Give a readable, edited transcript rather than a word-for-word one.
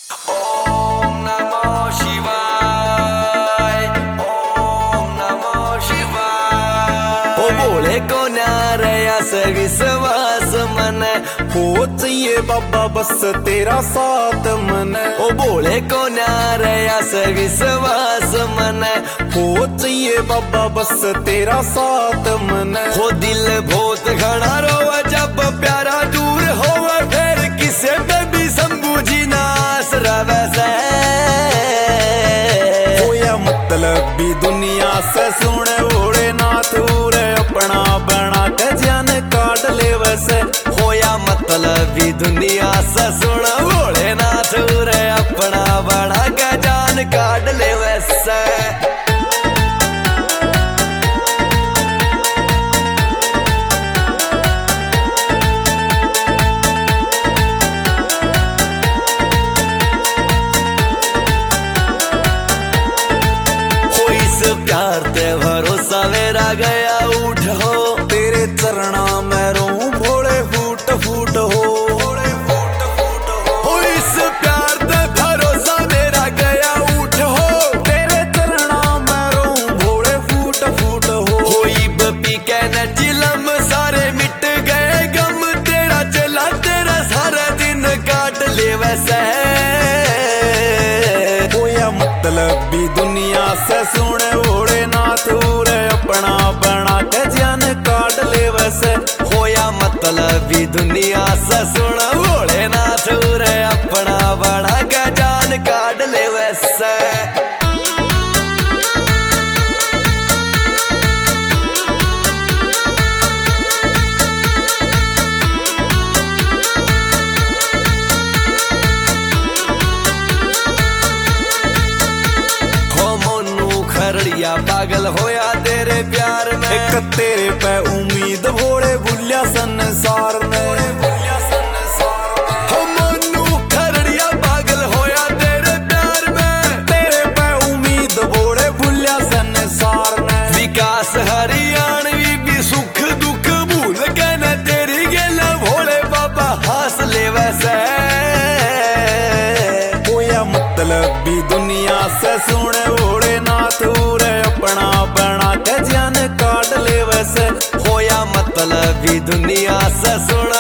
ओम नमः शिवाय, ओम नमः शिवाय। ओ बोले को न्यारया से विश्वास मन हो चाहिए बाबा बस तेरा साथ मन। ओ बोले को न्यारया से विश्वास मन हो चाहिए बाबा बस तेरा साथ मन। हो दिल बहुत घना रोवा जब प्यारा दूर होवा, फिर किसे पे भी संबूझी नास रवे से। होया मतलब भी दुनिया से सुने ओड़े नाथ उरे अपना बना के जान काट ले वैसे। होया मतलब भी दुनिया से सुने ओड़े नाथ उरे अपना बना के जान काट ले वैसे। प्यार ते भरोसा मेरा गया उठ हो, तेरे चरणा में रोऊं भोले फूट फूट हो। इस प्यार ते भरोसा मेरा गया उठ हो, तेरे चरणा में रोऊं भोले फूट फूट हो। होई बपी के न जिलम सारे मिट गए गम, तेरा चला तेरा सारा दिन काट ले वैसे। होया मतलब भी दुनिया से सुने ओड़े नाथ उरे अपना बना के जान काट ले वैसे। होया मतलब भी दुनिया से सुने ओड़े नाथ उरे अपना बना के जान काट ले वैसे। पागल होया तेरे प्यार में, एक तेरे पे उम्मीद भोले भूलिया संसार ने। मनु खरड़िया पागल होया तेरे प्यार में, तेरे पे उम्मीद भोले भूलिया संसार ने। विकास हरियाणवी भी सुख दुख भूल के न तेरी गेला भोले बाबा हास ले वैसे। होया मतलब भी दुनिया से सुने ओड़े नाथ उरे अपना बना के जान काट ले वैसे। होया मतलब भी दुनिया से सुन